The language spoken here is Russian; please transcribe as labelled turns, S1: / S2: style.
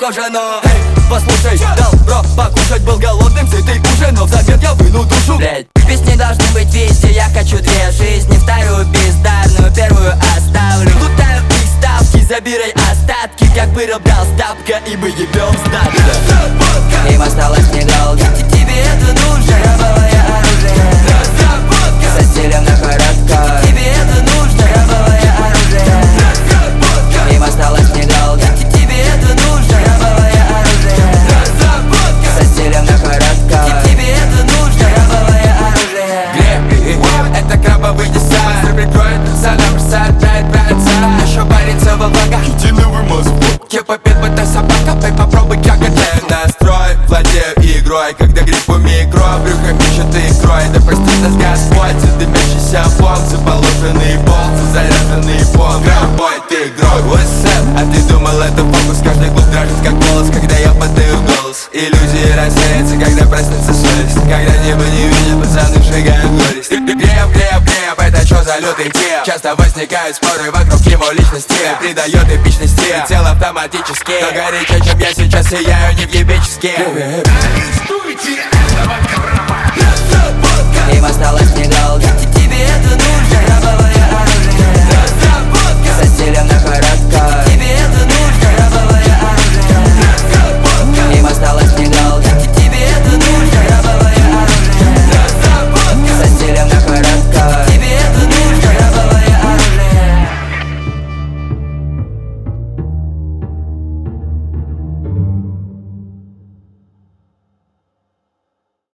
S1: похожа, но эй, послушай, дал бро покушать, был голодным, сытый ужин, но взамен я выну душу. Блять, песни должны быть везде, я хочу две жизни, вторую бездарную, первую оставлю. Лутаю их ставки, забирай остатки, как бы брал стапка, и мы ебем статка. Им осталось недолго, тебе это нужно, рабовое оружие. Со стилем на коротко, тебе это нужно, рабовое оружие. Им осталось недолго, тебе это нужно, рабовое оружие. Со стилем на коротко, тебе это нужно, рабовое оружие.
S2: Это крабовый десант, прикроет лица, нам бросает 5%. Еще парится во влагах, хитиновый мозг. Я побед, будто собака, попробуй ягоды. Настрой, владею игрой, когда гриб у микро, брюхом ищет икрой. Да простит нас Господь, за дымящийся бог, за положенный болт, за заряженный бомб. Гробой, ты игрок, what's up? А ты думал, это фокус, каждый клуб дрожит как голос, когда я подаю голос. Иллюзии рассеются, когда проснется совесть, когда небо не видит, пацаны сжигают горесть. Греб, это чё за лютый тип? Часто возникают споры вокруг его личности, придает эпичности, тело автоматически, но горячее, чем я сейчас сияю, не в ебически.
S3: Арестуйте этого